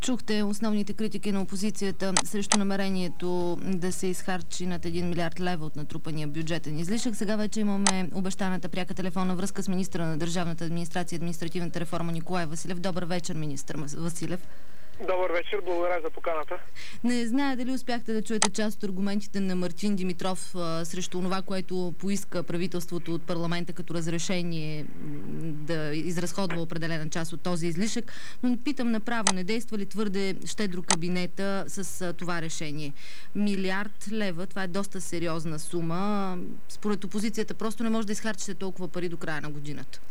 Чухте основните критики на опозицията срещу намерението да се изхарчи над 1 милиард лева от натрупания бюджетен излишък. Сега вече имаме обещаната пряка телефонна връзка с министра на държавната администрация и административната реформа Николай Василев. Добър вечер, министър Василев. Добър вечер, благодаря за поканата. Не зная дали успяхте да чуете част от аргументите на Мартин Димитров срещу това, което поиска правителството от парламента като разрешение да изразходва определена част от този излишък. Но питам направо, не действа ли твърде щедро кабинета с това решение? Милиард лева, това е доста сериозна сума. Според опозицията просто не може да изхарчите толкова пари до края на годината.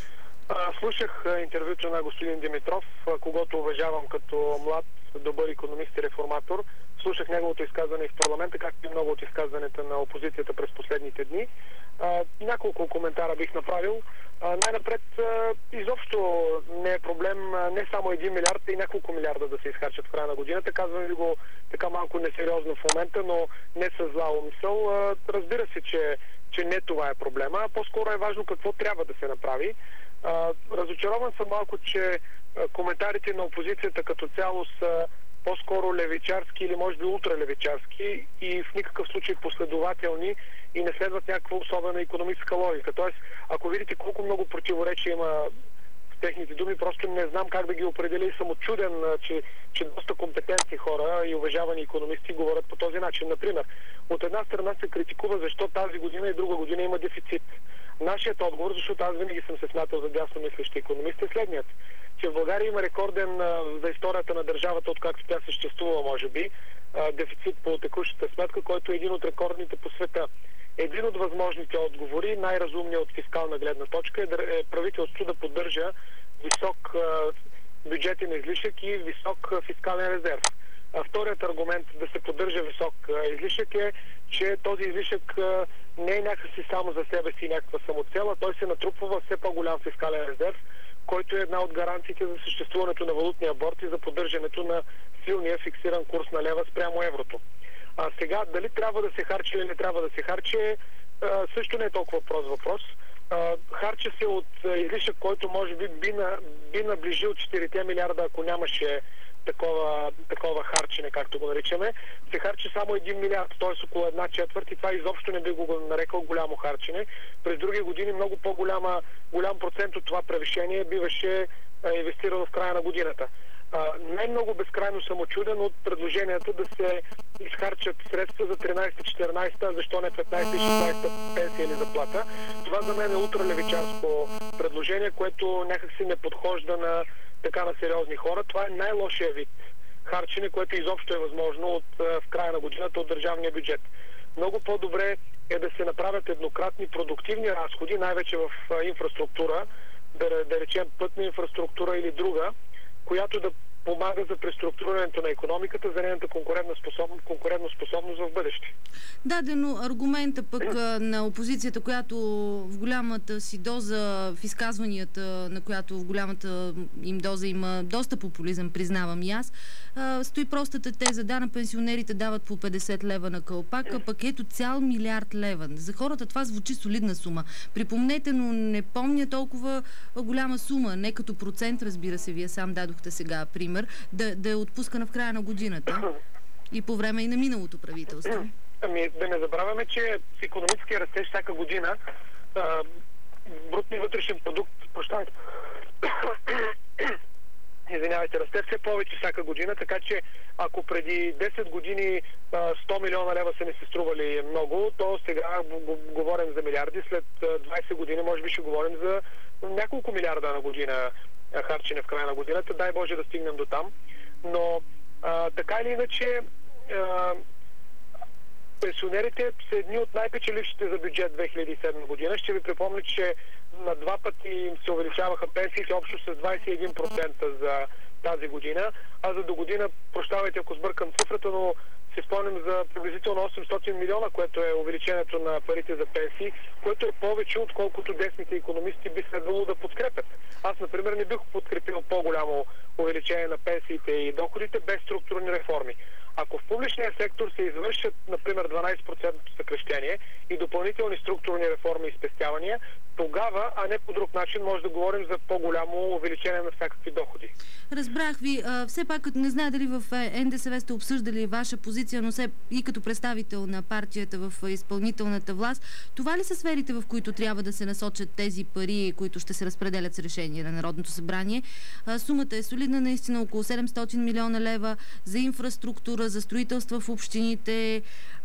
Слушах интервюто на господин Димитров, когото уважавам като млад, добър икономист и реформатор. Слушах неговото изказване и в парламента, както и много от изказването на опозицията през последните дни. Няколко коментара бих направил. Най-напред, изобщо не е проблем не само 1 милиард, и няколко милиарда да се изхарчат в края на годината. Казвам ви го така малко несериозно в момента, но не с зла умисъл. Разбира се, че не това е проблема. По-скоро е важно какво трябва да се направи. Разочарован съм малко, че коментарите на опозицията като цяло са по-скоро левичарски или може би ултралевичарски и в никакъв случай последователни и не следват някаква особена икономическа логика. Тоест, ако видите колко много противоречия има в техните думи, просто не знам как да ги определя и съм отчуден, че доста компетентни хора и уважавани икономисти говорят по този начин. Например, от една страна се критикува защо тази година и друга година има дефицит. Нашият отговор, защото аз винаги съм се смятал за дясно мислещи икономист, е следният, че в България има рекорден за историята на държавата, откакто тя съществува, може би, дефицит по текущата сметка, който е един от рекордните по света. Един от възможните отговори, най-разумният от фискална гледна точка, е правителството да поддържа висок бюджетен излишък и висок фискален резерв. Вторият аргумент да се поддържа висок излишък е, че този излишък не е някакси само за себе си някаква самоцел, а той се натрупва в все по-голям фискален резерв, който е една от гаранциите за съществуването на валутния борд и за поддържането на силния фиксиран курс на лева спрямо еврото. А сега, дали трябва да се харчи или не трябва да се харчи, също не е толкова прост въпрос. Харчи се от излишък, който може би наближил 4 милиарда, ако нямаше такова харчене, както го наричаме. Се харчи само 1 милиард, т.е. около 1/4, и това изобщо не би го нарекал голямо харчене. През други години много голям процент от това превишение биваше инвестирано в края на годината. Най-много безкрайно съм очуден от предложенията да се изхарчат средства за 13-14, защо не 15-16 пенсия или заплата. Това за мен е ултралевичарско предложение, което някакси не подхожда на сериозни хора. Това е най-лошия вид харчене, което изобщо е възможно в края на годината от държавния бюджет. Много по-добре е да се направят еднократни продуктивни разходи, най-вече в инфраструктура, да речем пътна инфраструктура или друга, която да помага за преструктурирането на икономиката, за нейната конкурентоспособност в бъдеще. Да, но аргумента пък на опозицията, която в голямата си доза в изказванията, на която в голямата им доза има доста популизъм, признавам и аз, стои простата теза: да, на пенсионерите дават по 50 лева на калпак, а пък ето цял милиард лева. За хората това звучи солидна сума. Припомнете, но не помня толкова голяма сума, не като процент, разбира се, вие сам дадохте сега пример, да е отпускана в края на годината и по време и на миналото правителство. Да не забравяме, че в икономическия растеж всяка година брутният вътрешен продукт, расте все повече всяка година, така че ако преди 10 години 100 милиона лева са не се стрували много, то сега говорим за милиарди, след 20 години може би ще говорим за няколко милиарда на година харчене в края на годината. Дай Боже да стигнем до там. Но така или иначе пенсионерите са едни от най-печелившите за бюджет 2007 година. Ще ви припомня, че на 2 пъти им се увеличаваха пенсиите общо с 21% за тази година, а за до година, прощавайте ако сбъркам цифрата, но си спомням за приблизително 800 милиона, което е увеличението на парите за пенсии, което е повече, отколкото десните икономисти би следвало да подкрепят. Аз, например, не бих подкрепил по-голямо увеличение на пенсиите и доходите без структурни реформи. Ако в публичния сектор се извършат, например, 12% съкращение и допълнителни структурни реформи и спестявания, тогава, а не по друг начин, може да говорим за по-голямо увеличение на всякакви доходи. Разбрах ви. Все пак, не знае дали в НДСВ сте обсъждали ваша позиция, но и като представител на партията в изпълнителната власт, това ли са сферите, в които трябва да се насочат тези пари, които ще се разпределят с решение на Народното събрание? Сумата е солидна, наистина около 700 милиона лева за инфраструктура, за строителства в общините,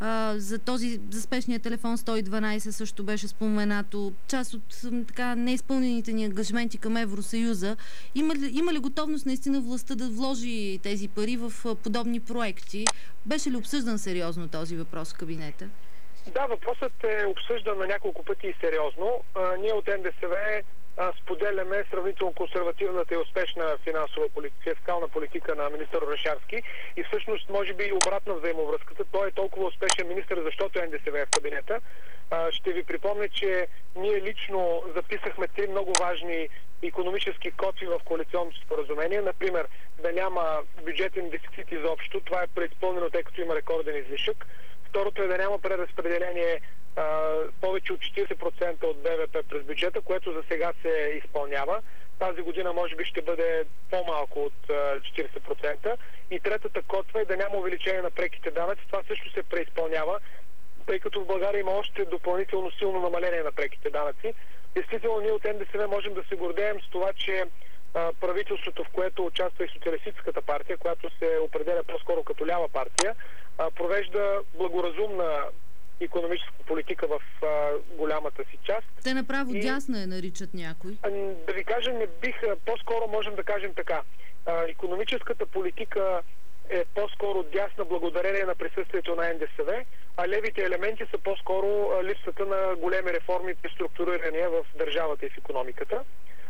за спешния телефон 112 също беше споменато. Част от така неизпълнените ни ангажименти към Евросъюза. Има ли готовност наистина властта да вложи тези пари в подобни проекти? Беше ли обсъждан сериозно този въпрос в кабинета? Да, въпросът е обсъждан на няколко пъти и сериозно. Ние от НДСВ споделяме сравнително консервативната и успешна фискална политика на министър Орешарски и всъщност може би и обратна взаимовръзката. Той е толкова успешен министър, защото НДСВ е в кабинета. Ще ви припомня, че ние лично записахме 3 много важни икономически котви в коалиционното споразумение. Например, да няма бюджетен дефицит изобщо. Това е преизпълнено, тъй като има рекорден излишък. Второто е да няма преразпределение повече от 40% от БВП през бюджета, което за сега се изпълнява. Тази година може би ще бъде по-малко от 40%. И третата котва е да няма увеличение на преките данъци. Това също се преизпълнява, тъй като в България има още допълнително силно намаление на преките данъци. Действително, ние от НДСВ можем да се гордеем с това, че правителството, в което участва и Социалистическата партия, която се определя по-скоро като лява партия, провежда благоразумна икономическа политика в голямата си част. Те направо дясна я наричат някой. Да ви кажа, по-скоро можем да кажем така. Икономическата политика е по-скоро дясна благодарение на присъствието на НДСВ, а левите елементи са по-скоро липсата на големи реформи и структурирания в държавата и в икономиката.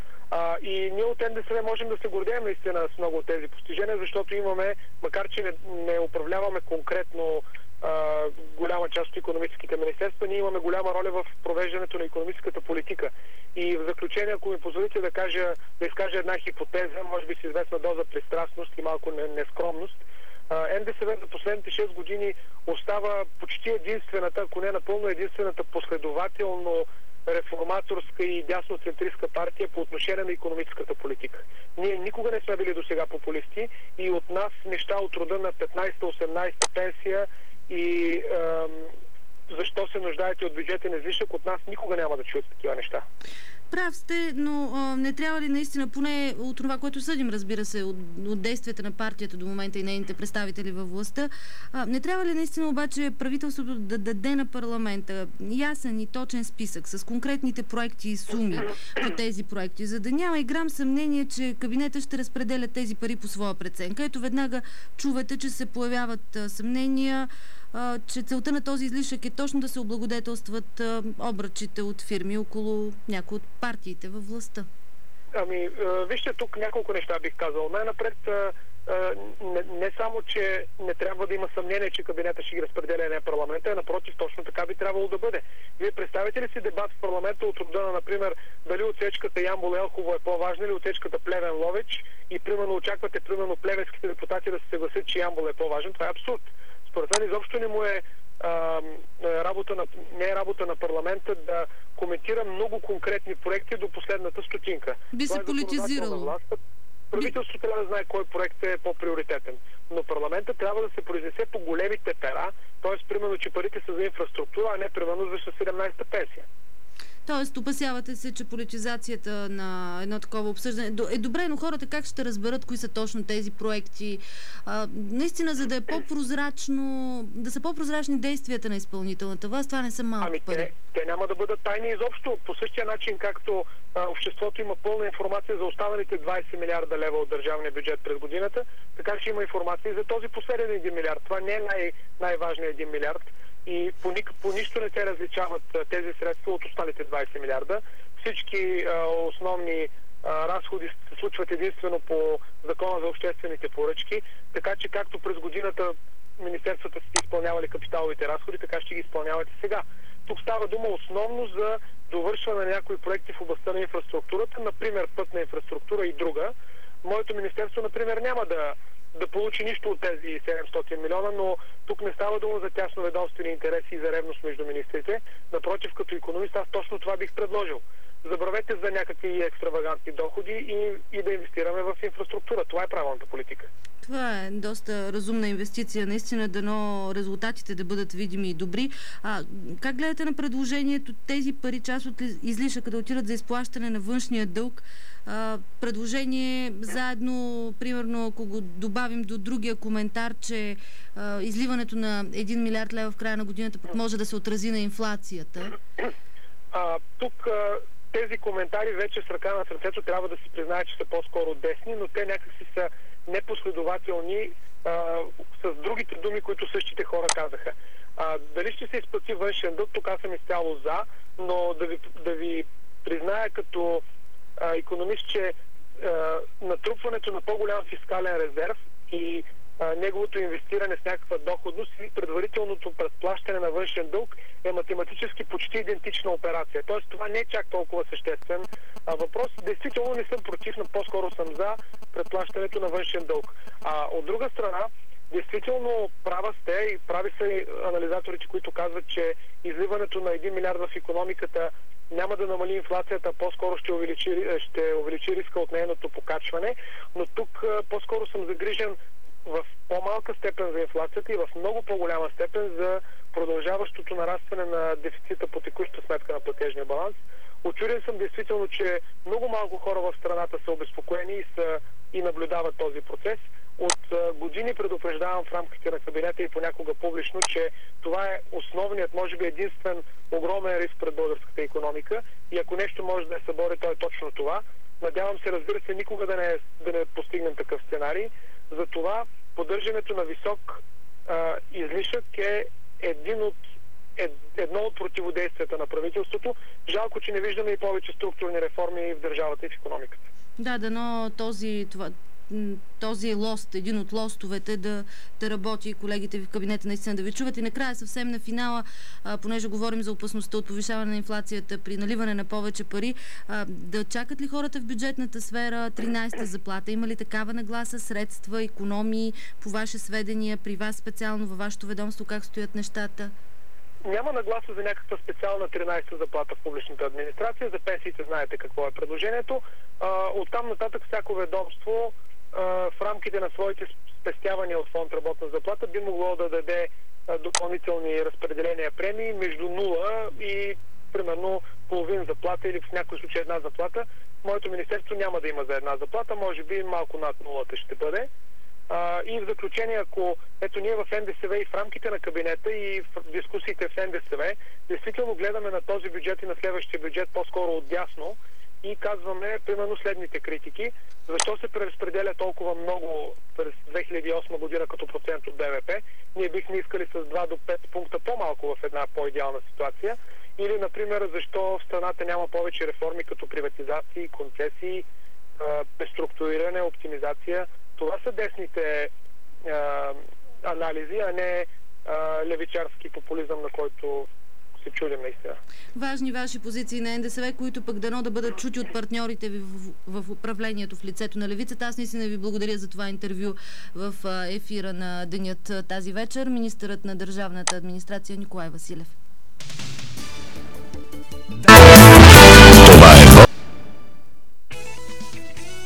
И ние от НДСВ можем да се гордеем наистина с много от тези постижения, защото имаме, макар че не управляваме конкретно голяма част от икономическите министерства, ние имаме голяма роля в провеждането на икономическата политика. И в заключение, ако ми позволите да изкажа една хипотеза, може би с известна доза пристрастност и малко нескромност, НДСВ за последните 6 години остава почти единствената, ако не напълно единствената последователно реформаторска и дясноцентристка партия по отношение на икономическата политика. Ние никога не сме били досега популисти и от нас неща от рода на 15-18 пенсия и защо се нуждаете от бюджетен излишък, от нас никога няма да чуят такива неща. Прав сте, но не трябва ли наистина, поне от това, което съдим, разбира се, от действията на партията до момента и нейните представители във властта, не трябва ли наистина обаче правителството да даде на парламента ясен и точен списък с конкретните проекти и суми по тези проекти, за да няма и грам съмнение, че кабинета ще разпределя тези пари по своя преценка? Ето веднага чувате, че се появяват съмнения, че целта на този излишък е точно да се облагодетелстват обръчите от фирми около някои от партиите във властта. Вижте, тук няколко неща бих казал. Най-напред, не само, че не трябва да има съмнение, че кабинета ще ги разпределя на парламента, а напротив, точно така би трябвало да бъде. Вие представите ли си дебат в парламента от рода на, например, дали отсечката Ямбол-Елхово е по-важна или отсечката Плевен-Ловеч и примерно очаквате плевенските депутати да се съгласят, че Ямбол е по-важен? Това е абсурд. Според мен изобщо не му е работа на парламента да коментира много конкретни проекти до последната стотинка. Би се политизирало. Правителството трябва да знае кой проект е по-приоритетен. Но парламента трябва да се произнесе по големите пера, т.е. примерно, че парите са за инфраструктура, а не примерно за 17-та пенсия. Тоест, опасявате се, че политизацията на едно такова обсъждане е добре, но хората как ще разберат кои са точно тези проекти? Наистина, за да е по-прозрачно, да са по-прозрачни действията на изпълнителната власт, това не са малко пари. Те няма да бъдат тайни изобщо. По същия начин, както обществото има пълна информация за останалите 20 милиарда лева от държавния бюджет през годината, така че има информация и за този последен 1 милиард. Това не е най-важният 1 милиард. И по нищо не се различават тези средства от останалите 20 милиарда. Всички основни разходи се случват единствено по Закона за обществените поръчки, така че както през годината министерствата си изпълнявали капиталовите разходи, така ще ги изпълнявате сега. Тук става дума основно за довършване на някои проекти в областта на инфраструктурата, например пътна инфраструктура и друга. Моето министерство, например, няма да да получи нищо от тези 700 милиона, но тук не става дума за тясно ведомствени интереси и за ревност между министрите. Напротив, като икономист, аз точно това бих предложил. Забравете за някакви екстравагантни доходи и да инвестираме в инфраструктура. Това е правилната политика. Това е доста разумна инвестиция. Наистина, дано резултатите да бъдат видими и добри. Как гледате на предложението тези пари, част от излишъка да отидат за изплащане на външния дълг? Предложение заедно, примерно, ако го добавим до другия коментар, че изливането на 1 милиард лева в края на годината пък може да се отрази на инфлацията. Тук тези коментари вече с ръка на сърцето трябва да се признае, че са по-скоро десни, но те някакси са непоследователни с другите думи, които същите хора казаха. Дали ще се изплати външен дълг, тук аз съм изцяло за, но да ви призная като икономист, че натрупването на по-голям фискален резерв и неговото инвестиране с някаква доходност и предварителното предплащане на външен дълг е математически почти идентична операция. Тоест това не е чак толкова съществен въпрос. Действително не съм против, но по-скоро съм за предплащането на външен дълг. От друга страна, действително права сте и прави са и анализаторите, които казват, че изливането на 1 милиард в икономиката няма да намали инфлацията, по-скоро ще увеличи риска от нейното покачване, но тук по-скоро съм загрижен в по-малка степен за инфлацията и в много по-голяма степен за продължаващото нарастване на дефицита по текуща сметка на платежния баланс. Учуден съм действително, че много малко хора в страната са обезпокоени и наблюдават този процес. От години предупреждавам в рамките на кабинета и понякога публично, че това е основният, може би единствен огромен риск пред българската икономика и ако нещо може да я събори, то е точно това. Надявам се, разбира се, никога да не постигнем такъв сценарий. Затова поддържането на висок излишък е едно от противодействията на правителството. Жалко, че не виждаме и повече структурни реформи в държавата и в икономиката. Да, дано този лост, един от лостовете да работи и колегите в кабинета наистина да ви чуват. И накрая съвсем на финала, понеже говорим за опасността от повишаване на инфлацията при наливане на повече пари, да чакат ли хората в бюджетната сфера 13-та заплата? Има ли такава нагласа, средства, икономии, по ваше сведения, при вас специално, във вашето ведомство, как стоят нещата? Няма нагласа за някаква специална 13-та заплата в публичната администрация. За пенсиите знаете какво е предложението. Оттам нататък всяко ведомство в рамките на своите спестявания от фонд работна заплата би могло да даде допълнителни разпределения премии между 0 и примерно половин заплата или в някой случай една заплата. Моето министерство няма да има за една заплата, може би малко над 0 ще бъде. И в заключение, ако ние в НДСВ и в рамките на кабинета и в дискусиите в НДСВ, действително гледаме на този бюджет и на следващия бюджет по-скоро отдясно и казваме примерно следните критики. Защо се преразпределя толкова много през 2008 година като процент от БВП? Ние бихме искали с 2 до 5 пункта по-малко в една по-идеална ситуация. Или, например, защо в страната няма повече реформи като приватизации, концесии, преструктуриране, оптимизация. Това са десните анализи, а не левичарски популизъм, на който се чудим наистина. Важни ваши позиции на НДСВ, които пък дано да бъдат чути от партньорите ви в управлението в лицето на левицата. Аз наистина ви благодаря за това интервю в ефира на Денят тази вечер. Министърът на държавната администрация Николай Василев.